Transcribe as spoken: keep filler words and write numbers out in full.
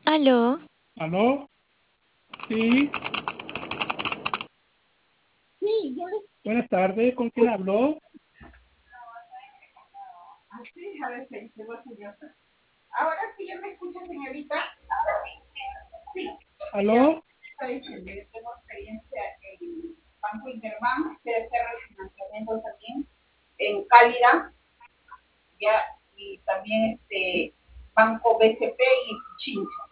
Aló, ¿Aló? Sí, buenas tardes. ¿Con quién habló? Así, a ver, se llegó señor. Ahora sí ya me escucha, señorita. Sí, ya ¿Aló? está diciendo, yo tengo experiencia en Banco Interbank, sé hacer refinanciamiento también en Cálida, ya, y también este Banco B C P y Pichincha.